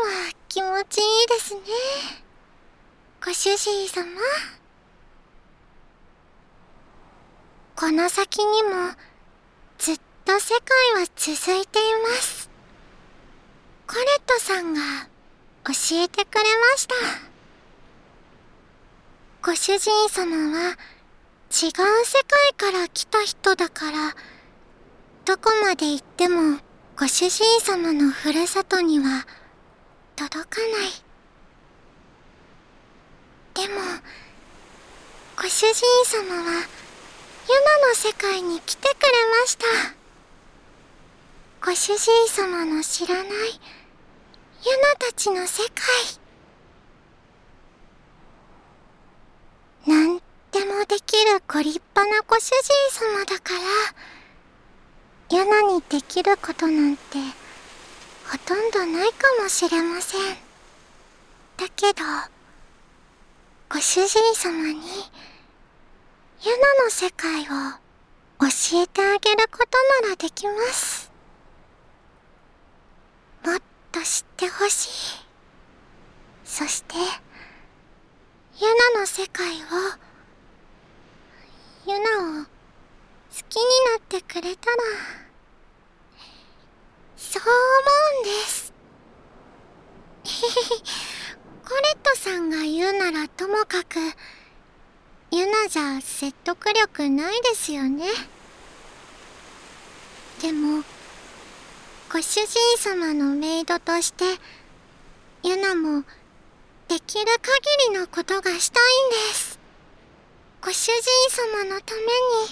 は気持ちいいですね。ご主人様。この先にもずっと世界は続いています。コレットさんが教えてくれました。ご主人様は違う世界から来た人だから、どこまで行ってもご主人様のふるさとには届かない。でも、ご主人様はユナの世界に来てくれました。ご主人様の知らないユナたちの世界。なんでもできるご立派なご主人様だから、ユナにできることなんてほとんどないかもしれません。だけど、ご主人様にユナの世界を教えてあげることならできます。もっと知ってほしい。そしてユナの世界を、ユナを好きになってくれたら、そう思うんです。コレットさんが言うならともかく、ユナじゃ説得力ないですよね。でも、ご主人様のメイドとして、ユナもできる限りのことがしたいんです。ご主人様のために、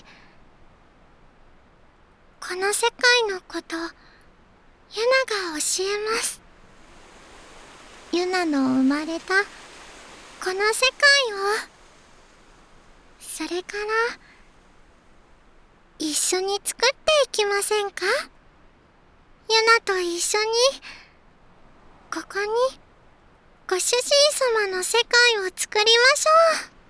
この世界のこと、ユナが教えます。ユナの生まれた、この世界を、それから、一緒に作っていきませんか？ユナと一緒に、ここに、ご主人様の世界を作りましょう。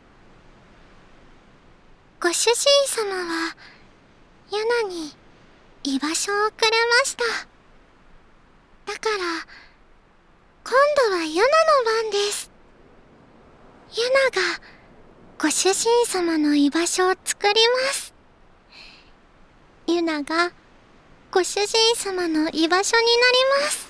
ご主人様は、ユナに居場所をくれました。だから、今度はユナの番です。ユナが、ご主人様の居場所を作ります。ユナが、ご主人様の居場所になります。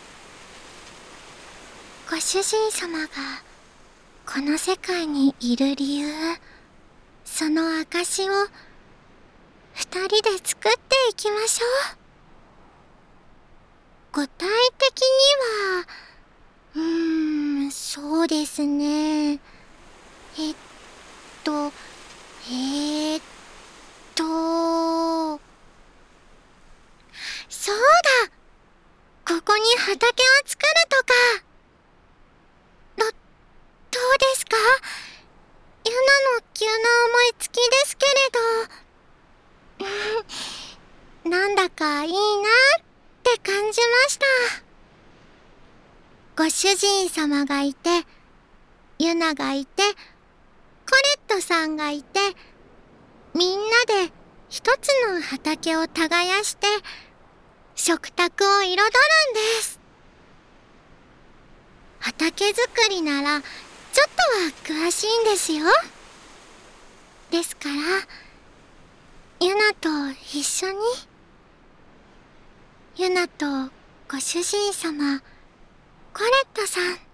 ご主人様が、この世界にいる理由、その証を、二人で作っていきましょう。具体的には、そうですね。えっと、そうだ！ここに畑を作るとか。どうですか？ユナの急な思いつきですけれど。なんだかいいなって感じました。ご主人様がいて、ユナがいて、コレットさんがいて、みんなで一つの畑を耕して、食卓を彩るんです。畑作りなら、ちょっとは詳しいんですよ。ですから、ユナと一緒に、ユナとご主人様、コレットさん、